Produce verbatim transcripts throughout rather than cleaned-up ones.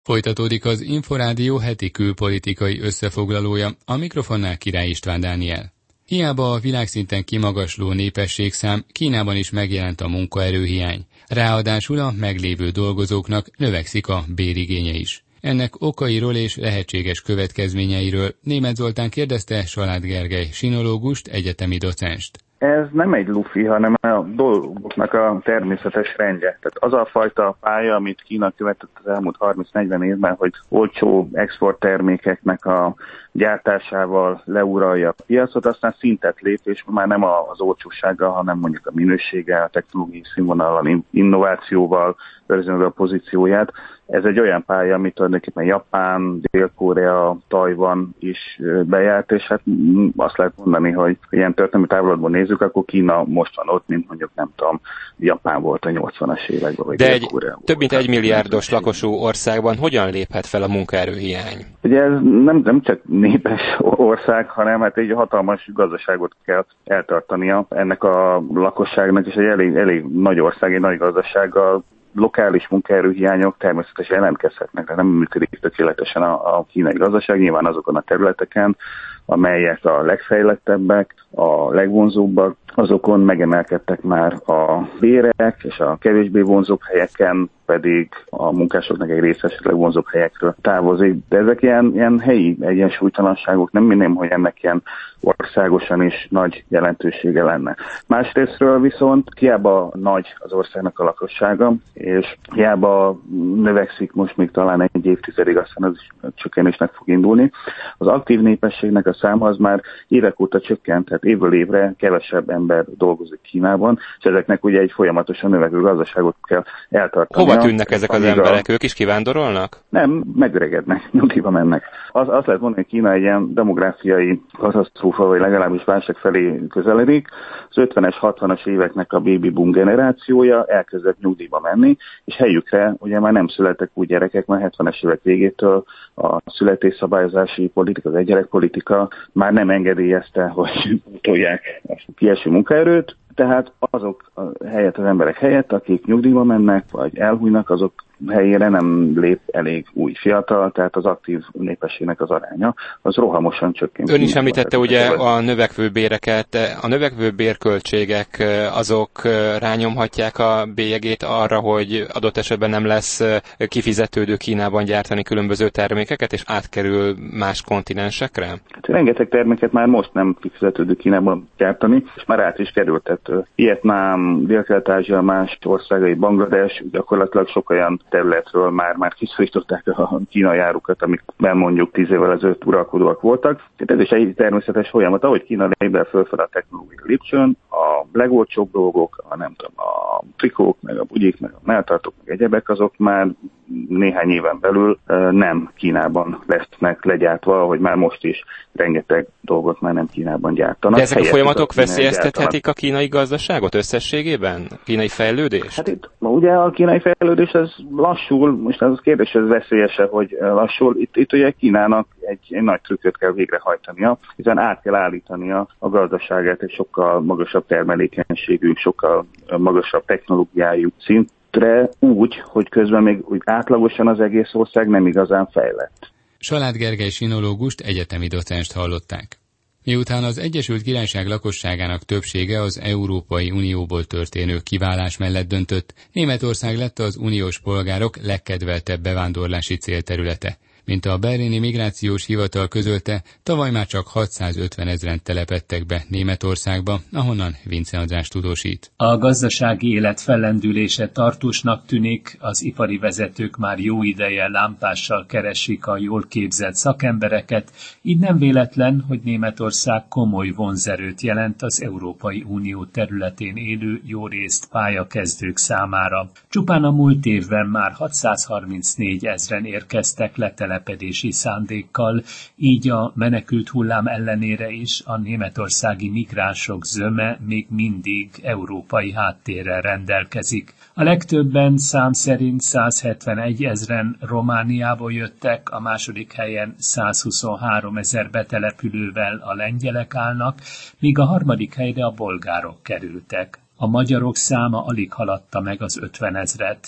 Folytatódik az Inforádió heti külpolitikai összefoglalója, a mikrofonnál Király István Dániel. Hiába a világszinten kimagasló népességszám, Kínában is megjelent a munkaerőhiány. Ráadásul a meglévő dolgozóknak növekszik a bérigénye is. Ennek okairól és lehetséges következményeiről Németh Zoltán kérdezte Salád Gergely sinológust, egyetemi docenst. Ez nem egy lufi, hanem a dolgoknak a természetes rendje. Tehát az a fajta pálya, amit Kína követett az elmúlt harminc-negyven évben, hogy olcsó exporttermékeknek a gyártásával leuralja a piacot, aztán szintet lép, és már nem az olcsósággal, hanem mondjuk a minőséggel, a technológiai színvonallal, innovációval őrzi meg a pozícióját. Ez egy olyan pálya, amit tulajdonképpen Japán, Dél-Korea, Tajvan is bejárt, és hát azt lehet mondani, hogy ilyen történelmi távlatban nézzük, akkor Kína most van ott, mint mondjuk nem tudom, Japán volt a nyolcvanas években, vagy De egy több mint egy milliárdos lakosú országban hogyan léphet fel a munkaerőhiány? Ugye ez nem, nem csak népes ország, hanem hát egy hatalmas gazdaságot kell eltartania ennek a lakosságnak, és egy elég, elég nagy ország, egy nagy gazdasággal. Lokális munkaerőhiányok természetesen jelentkezhetnek, de nem működik tökéletesen a, a kínai gazdaság, nyilván azokon a területeken, amelyek a legfejlettebbek, a legvonzóbbak, azokon megemelkedtek már a bérek, és a kevésbé vonzóbb helyeken pedig a munkásoknak egy része esetleg vonzóbb helyekről távozik. De ezek ilyen, ilyen helyi egyensúlytalanságok, nem minném, hogy ennek ilyen országosan is nagy jelentősége lenne. Másrésztről viszont hiába nagy az országnak a lakossága, és hiába növekszik most még talán egy évtizedig, aztán az csökkenésnek fog indulni. Az aktív népességnek a száma az már évek óta csökkent, tehát évről évre kevesebb ember dolgozik Kínában, és ezeknek ugye egy folyamatosan növekvő gazdaságot kell eltartani. Hova tűnnek ezek az emberek? Ők is kivándorolnak? Nem, megöregednek, nyugdíjba mennek. Az, azt lehet mondani, hogy Kína egy ilyen demográfiai katasztrófa, vagy legalábbis válság felé közeledik. Az ötvenes, hatvanas éveknek a baby boom generációja elkezdett nyugdíjba menni, és helyükre ugye már nem születtek új gyerekek, már hetvenes évek végétől a születésszabályozási politika, az egygyerekpolitika már nem engedélyezte, hogy utolják a kieső munkaerőt, tehát azok a helyett, az emberek helyett, akik nyugdíjba mennek, vagy elhújnak, azok helyére nem lép elég új fiatal, tehát az aktív népességnek az aránya, az rohamosan csökkent. Ön is említette ugye a növekvő béreket, a növekvő bérköltségek azok rányomhatják a bélyegét arra, hogy adott esetben nem lesz kifizetődő Kínában gyártani különböző termékeket, és átkerül más kontinensekre? Hát, rengeteg terméket már most nem kifizetődő Kínában gyártani, és már át is került. Tehát Vietnám, Dél-Kelet-Ázsia, más országai, Banglades, gyakorlatilag sok olyan területről már, már kiszorították a kínai árukat, amikben mondjuk tíz évvel ezelőtt uralkodóak voltak. Tehát ez is egy természetes folyamat, ahogy Kína lépel fölfel a technológiai lépcsőn, a legolcsóbb dolgok, a nem tudom, a trikók, meg a bugyik, meg a melltartók, meg egyebek, azok már néhány éven belül nem Kínában lesznek legyártva, hogy már most is rengeteg dolgot már nem Kínában gyártanak. De ezek a folyamatok veszélyeztethetik a kínai gazdaságot összességében? A kínai fejlődést? Hát itt ugye a kínai fejlődés ez lassul, most az kérdés, ez veszélyese, hogy lassul. Itt, itt ugye Kínának egy, egy nagy trükköt kell végrehajtania, hiszen át kell állítania a gazdaságát egy sokkal magasabb termelékenységű, sokkal magasabb technológiájú szintre úgy, hogy közben még úgy átlagosan az egész ország nem igazán fejlett. Salád Gergely sinológust, egyetemi docenst hallották. Miután az Egyesült Királyság lakosságának többsége az Európai Unióból történő kiválás mellett döntött, Németország lett az uniós polgárok legkedveltebb bevándorlási célterülete. Mint a berlini migrációs hivatal közölte, tavaly már csak hatszázötven ezren telepedtek be Németországba, ahonnan Vince András tudósít. A gazdasági élet fellendülése tartósnak tűnik, az ipari vezetők már jó ideje lámpással keresik a jól képzett szakembereket, így nem véletlen, hogy Németország komoly vonzerőt jelent az Európai Unió területén élő jórészt pályakezdők számára. Csupán a múlt évben már hatszázharmincnégy ezren érkeztek letelepedési szándékkal, így a menekült hullám ellenére is a németországi migránsok zöme még mindig európai háttérrel rendelkezik. A legtöbben szám szerint százhetvenegy ezren Romániából jöttek, a második helyen százhuszonhárom ezer betelepülővel a lengyelek állnak, míg a harmadik helyre a bolgárok kerültek. A magyarok száma alig haladta meg az ötven ezret.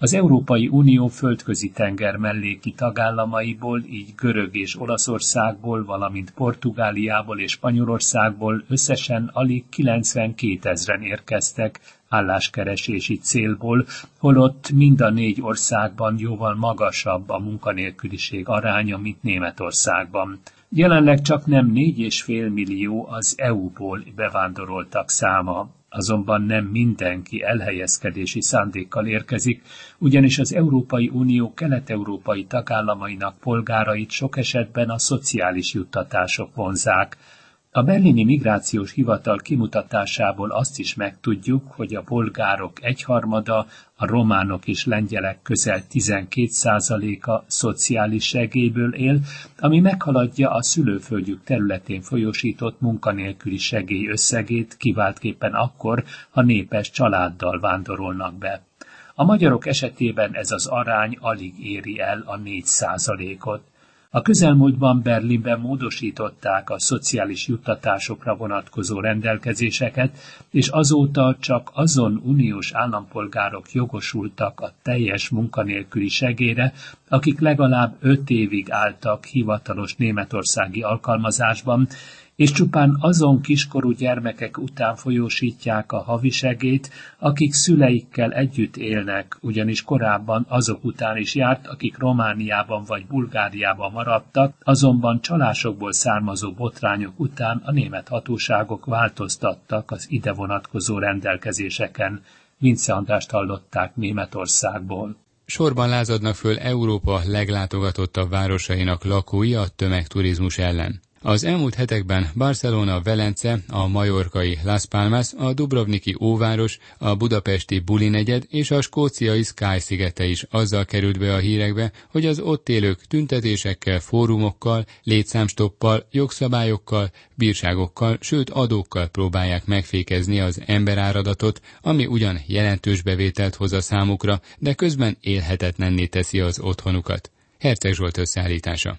Az Európai Unió földközi tenger melléki tagállamaiból, így Görög és Olaszországból, valamint Portugáliából és Spanyolországból összesen alig kilencvenkétezren érkeztek álláskeresési célból, holott mind a négy országban jóval magasabb a munkanélküliség aránya, mint Németországban. Jelenleg csak nem négy és fél millió az é u-ból bevándoroltak száma. Azonban nem mindenki elhelyezkedési szándékkal érkezik, ugyanis az Európai Unió kelet-európai tagállamainak polgárait sok esetben a szociális juttatások vonzzák. A berlini migrációs hivatal kimutatásából azt is megtudjuk, hogy a bolgárok egyharmada, a románok és lengyelek közel tizenkét százaléka szociális segélyből él, ami meghaladja a szülőföldjük területén folyósított munkanélküli segély összegét, kiváltképpen akkor, ha népes családdal vándorolnak be. A magyarok esetében ez az arány alig éri el a négy százalékot. A közelmúltban Berlinben módosították a szociális juttatásokra vonatkozó rendelkezéseket, és azóta csak azon uniós állampolgárok jogosultak a teljes munkanélküli segélyre, akik legalább öt évig álltak hivatalos németországi alkalmazásban, és csupán azon kiskorú gyermekek után folyósítják a havi segélyt, akik szüleikkel együtt élnek, ugyanis korábban azok után is járt, akik Romániában vagy Bulgáriában maradtak, azonban csalásokból származó botrányok után a német hatóságok változtattak az ide vonatkozó rendelkezéseken. Vince Andrást hallották Németországból. Sorban lázadnak föl Európa leglátogatottabb városainak lakói a tömegturizmus ellen. Az elmúlt hetekben Barcelona, Velence, a majorkai Las Palmas, a dubrovniki Óváros, a budapesti Buli negyed és a skóciai Skye szigete is azzal került be a hírekbe, hogy az ott élők tüntetésekkel, fórumokkal, létszámstoppal, jogszabályokkal, bírságokkal, sőt adókkal próbálják megfékezni az emberáradatot, ami ugyan jelentős bevételt hoz a számukra, de közben élhetetlenné teszi az otthonukat. Herceg Zsolt összeállítása.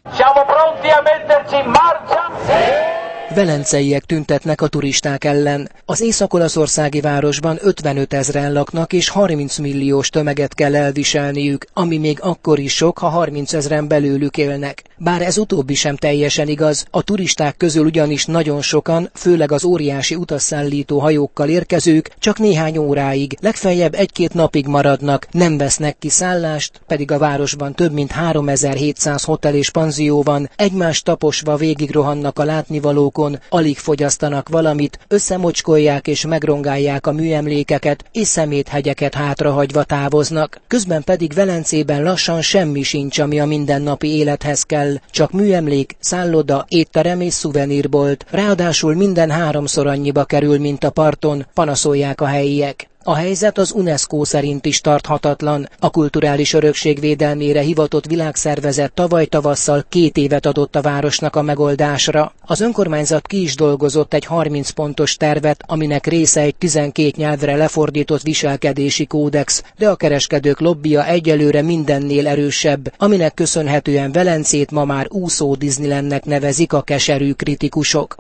Velenceiek tüntetnek a turisták ellen. Az észak-olaszországi városban ötvenöt ezren laknak, és harminc milliós tömeget kell elviselniük, ami még akkor is sok, ha harminc ezren belőlük élnek. Bár ez utóbbi sem teljesen igaz, a turisták közül ugyanis nagyon sokan, főleg az óriási utasszállító hajókkal érkezők, csak néhány óráig, legfeljebb egy-két napig maradnak, nem vesznek ki szállást, pedig a városban több mint háromezer-hétszáz hotel és panzió van, egymást taposva végigrohannak a látnivalókon, alig fogyasztanak valamit, összemocskolják és megrongálják a műemlékeket, és szeméthegyeket hátrahagyva távoznak. Közben pedig Velencében lassan semmi sincs, ami a mindennapi élethez kell, csak műemlék, szálloda, étterem és szuvenírbolt, ráadásul minden háromszor annyiba kerül, mint a parton, panaszolják a helyiek. A helyzet az UNESCO szerint is tarthatatlan. A kulturális örökség védelmére hivatott világszervezet tavaly tavasszal két évet adott a városnak a megoldásra. Az önkormányzat ki is dolgozott egy harminc pontos tervet, aminek része egy tizenkét nyelvre lefordított viselkedési kódex, de a kereskedők lobbija egyelőre mindennél erősebb, aminek köszönhetően Velencét ma már úszó Disneylandnek nevezik a keserű kritikusok.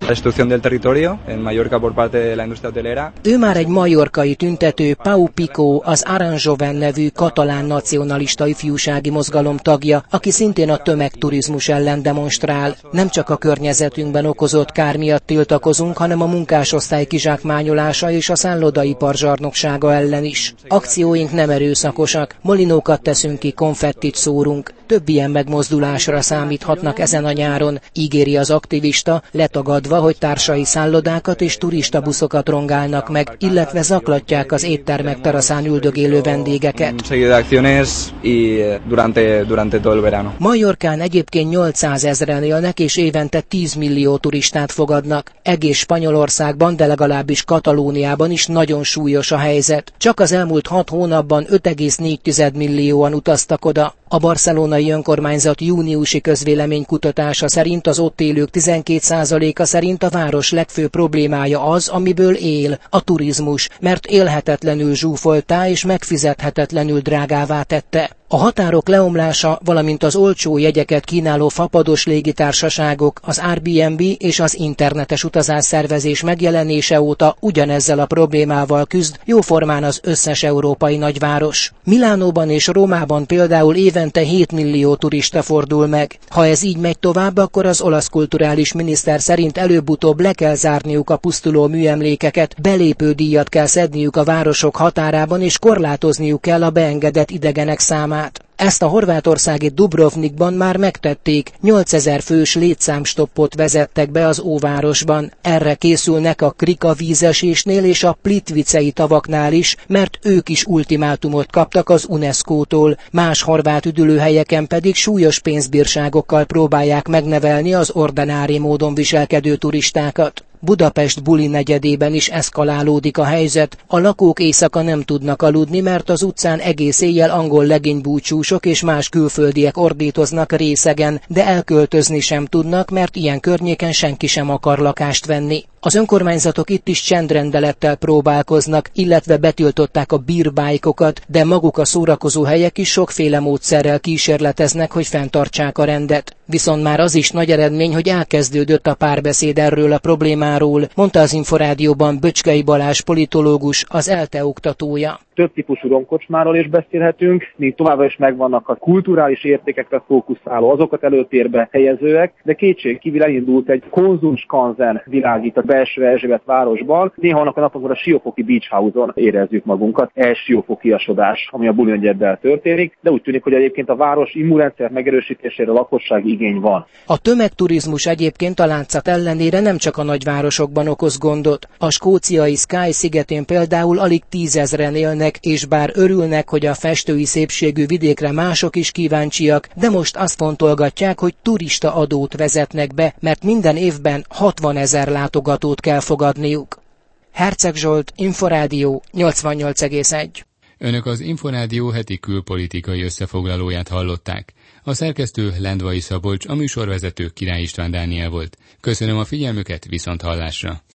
Ő már egy majorkai tüntető, Pau Pico, az Aranjoven nevű katalán nacionalista ifjúsági mozgalom tagja, aki szintén a tömegturizmus ellen demonstrál. Nem csak a környezetünkben okozott kár miatt tiltakozunk, hanem a munkásosztály kizsákmányolása és a szállodaipar zsarnoksága ellen is. Akcióink nem erőszakosak, molinókat teszünk ki, konfettit szórunk. Több ilyen megmozdulásra számíthatnak ezen a nyáron, ígéri az aktivista, letagadva, hogy társai szállodákat és turistabuszokat rongálnak meg, illetve zaklatják az éttermek teraszán üldögélő vendégeket. Majorkán egyébként nyolcszázezren élnek, és évente tíz millió turistát fogadnak. Egész Spanyolországban, de legalábbis Katalóniában is nagyon súlyos a helyzet. Csak az elmúlt hat hónapban öt egész négy millióan utaztak oda. A barcelonai önkormányzat júniusi közvéleménykutatása szerint az ott élők tizenkét százaléka szerint a város legfőbb problémája az, amiből él, a turizmus, mert élhetetlenül zsúfoltá és megfizethetetlenül drágává tette. A határok leomlása, valamint az olcsó jegyeket kínáló fapados légitársaságok, az Airbnb és az internetes utazásszervezés megjelenése óta ugyanezzel a problémával küzd jóformán az összes európai nagyváros. Milánóban és Rómában például évente hét millió turista fordul meg. Ha ez így megy tovább, akkor az olasz kulturális miniszter szerint előbb-utóbb le kell zárniuk a pusztuló műemlékeket, belépődíjat kell szedniük a városok határában és korlátozniuk kell a beengedett idegenek számát. Ezt a horvátországi Dubrovnikban már megtették, nyolcezer fős létszámstoppot vezettek be az óvárosban. Erre készülnek a Krika vízesésnél és a Plitvicei tavaknál is, mert ők is ultimátumot kaptak az UNESCO-tól. Más horvát üdülőhelyeken pedig súlyos pénzbírságokkal próbálják megnevelni az ordinári módon viselkedő turistákat. Budapest buli negyedében is eszkalálódik a helyzet. A lakók éjszaka nem tudnak aludni, mert az utcán egész éjjel angol legénybúcsúsok és más külföldiek ordítoznak részegen, de elköltözni sem tudnak, mert ilyen környéken senki sem akar lakást venni. Az önkormányzatok itt is csendrendelettel próbálkoznak, illetve betiltották a bírbájkokat, de maguk a szórakozó helyek is sokféle módszerrel kísérleteznek, hogy fenntartsák a rendet. Viszont már az is nagy eredmény, hogy elkezdődött a párbeszéd erről a problémáról, mondta az Inforádióban Böcskei Balázs politológus, az ELTE oktatója. Több típusú romkocsmáról is beszélhetünk, még továbbra is megvannak a kulturális értékekre fókuszáló, azokat előtérbe helyezőek, de kétségkívül elindult egy konzumskanzen világít a belső Erzsébet városban. Néha annak a napon, a Siófoki Beach House-on érezzük magunkat, elsiófokiasodás, ami a Bulionegyeddel történik, de úgy tűnik, hogy egyébként a város immunrendszer megerősítésére a lakosság igény van. A tömegturizmus egyébként a látszat ellenére nem csak a nagyvárosokban okoz gondot. A skóciai Skye szigetén például alig tízezren élnek, és bár örülnek, hogy a festői szépségű vidékre mások is kíváncsiak, de most azt fontolgatják, hogy turista adót vezetnek be, mert minden évben hatvanezer látogatót kell fogadniuk. Herceg Zsolt, Inforádió, nyolcvannyolc egész egy. Önök az Inforádió heti külpolitikai összefoglalóját hallották. A szerkesztő Lendvai Szabolcs, a műsorvezető Király István Dániel volt. Köszönöm a figyelmüket, viszont hallásra!